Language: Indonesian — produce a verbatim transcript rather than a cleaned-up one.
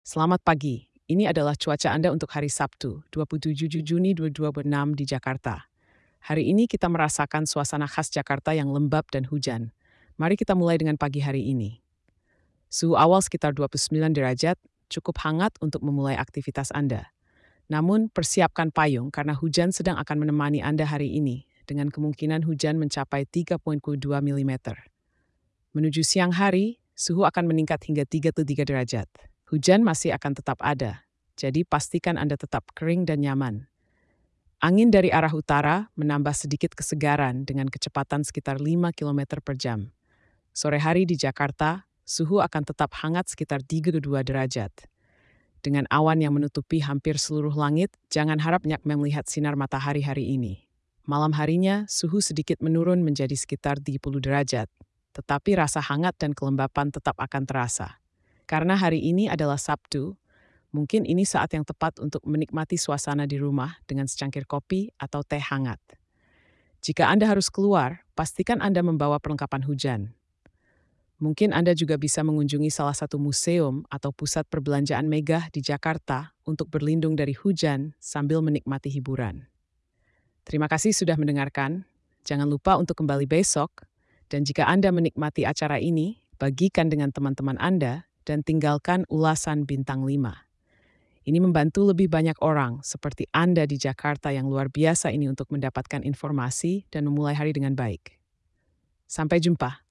Selamat pagi, ini adalah cuaca Anda untuk hari Sabtu, dua puluh tujuh Juni dua ribu dua puluh enam di Jakarta. Hari ini kita merasakan suasana khas Jakarta yang lembab dan hujan. Mari kita mulai dengan pagi hari ini. Suhu awal sekitar dua puluh sembilan derajat, cukup hangat untuk memulai aktivitas Anda. Namun, persiapkan payung karena hujan sedang akan menemani Anda hari ini, dengan kemungkinan hujan mencapai tiga koma dua milimeter. Menuju siang hari, suhu akan meningkat hingga tiga puluh tiga derajat. Hujan masih akan tetap ada, jadi pastikan Anda tetap kering dan nyaman. Angin dari arah utara menambah sedikit kesegaran dengan kecepatan sekitar lima kilometer per jam. Sore hari di Jakarta, suhu akan tetap hangat sekitar tiga puluh dua derajat. Dengan awan yang menutupi hampir seluruh langit, jangan harap nyak melihat sinar matahari hari ini. Malam harinya, suhu sedikit menurun menjadi sekitar tiga puluh derajat, tetapi rasa hangat dan kelembapan tetap akan terasa. Karena hari ini adalah Sabtu, mungkin ini saat yang tepat untuk menikmati suasana di rumah dengan secangkir kopi atau teh hangat. Jika Anda harus keluar, pastikan Anda membawa perlengkapan hujan. Mungkin Anda juga bisa mengunjungi salah satu museum atau pusat perbelanjaan megah di Jakarta untuk berlindung dari hujan sambil menikmati hiburan. Terima kasih sudah mendengarkan. Jangan lupa untuk kembali besok. Dan jika Anda menikmati acara ini, bagikan dengan teman-teman Anda dan tinggalkan ulasan bintang lima. Ini membantu lebih banyak orang seperti Anda di Jakarta yang luar biasa ini untuk mendapatkan informasi dan memulai hari dengan baik. Sampai jumpa.